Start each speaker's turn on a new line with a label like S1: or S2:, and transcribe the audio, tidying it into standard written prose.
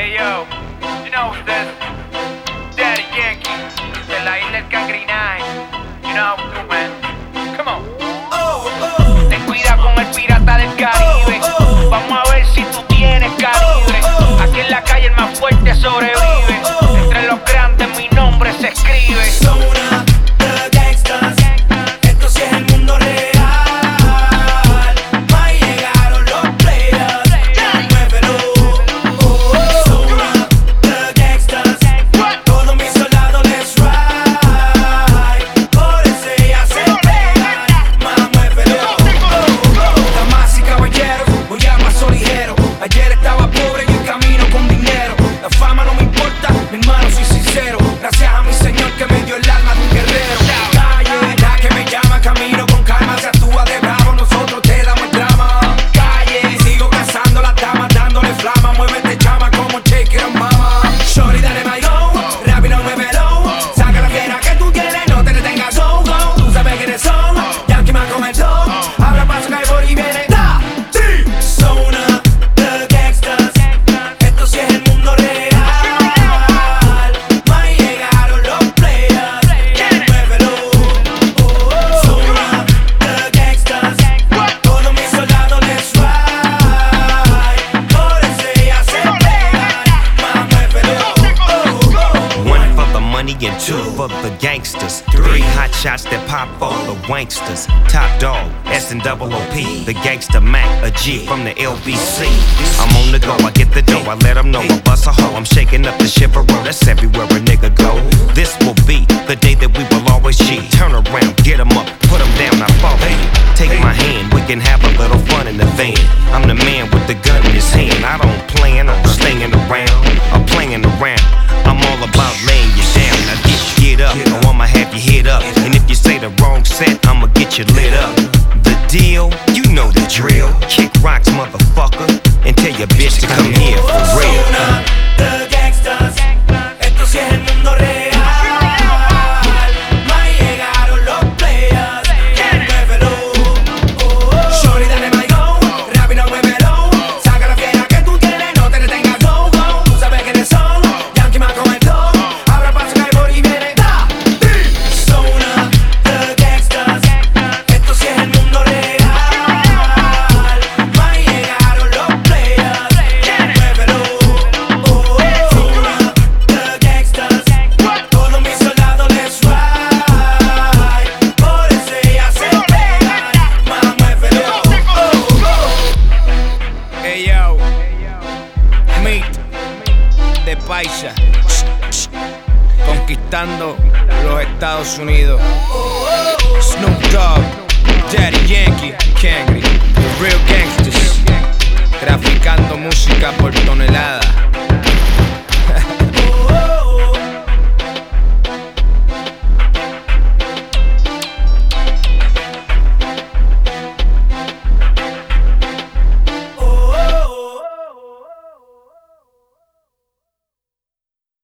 S1: Hey yo, you know who's this? Daddy Yankee, de la isla del Cangri 9. You know how we do, man. Come on. Ten cuidado con el pirata del Caribe. Vamos a ver si tú tienes calibre. Aquí en la calle el más fuerte sobrevive. Entre los grandes mi nombre se escribe.
S2: Zona de gangsters. Esto sí es el mundo real. Ahí llegaron los players. Muévelo. Zona de gangsters. Todos mis soldados let's ride. Por eso ya se pegan. Más muévelo. Damas y caballeros, voy a paso ligero. Ayer estaba pobre y en camino con dinero. La fama no me importa, mi hermano, soy sincero. Gracias a mi Señor que me dio el alma de un guerrero. Calle, la que me llama, camino con calma. Se actúa de bravo, nosotros te damos el drama. Calle, sigo cazando las damas, dándole flama. Muévete chama como shake it on mama. Shorty, dale my go, rápido muévelo. Saca la fiera que tú tienes, no te detengas, go, go. Tú sabes quiénes son, Yankee me comentó. Abra paso que hay por y viene. Zona de gangsters. Esto sí es el mundo real. Ahí llegaron los players. Muévelo. Zona de gangsters. Todos mis soldados let's ride. Por eso ya se pegan. Más muévelo.
S3: One for the money and two for the gangsters. Three hot shots that pop for the wanksters. Top dog, S&OOP, the gangster Mac, a G from the LBC. I'm on the go, I get the dough, I let them know I bust a hoe. I'm shaking up the shiver road, that's everywhere a nigga go. This will be the day that we will always G. Turn around, get 'em up, put 'em down, I fall in. Take my hand, we can have a little fun in the van. I'm the man with the gun in his hand. I don't plan on staying around, I'm playing around. I'm all about laying you down. Now get up, or I'ma have you hit up. And if you say the wrong set, I'ma get you lit up. The deal, you know the drill. Kick rocks, motherfucker, and tell your bitch to come here for real.
S2: Zona de gangsters. Esto sí es el mundo real. Ahí llegaron los players. Muévelo. Shorty, dale my go, rápido muévelo. Saca la fiera que tú tienes, no te detengas, go, go. Tú sabes quiénes son, Yankee me comentó. Abra paso que hay por y viene. Zona de gangsters. Esto sí es el mundo real. Ahí llegaron los players. Muévelo. Zona de gangsters. Todos mis soldados let's ride. Por eso ya se pegan. Más muévelo.
S4: Hey yo, Meet de Paisa, conquistando los Estados Unidos. Snoop Dogg, Daddy Yankee, Cangri, the real gangsters, traficando música por tonelada.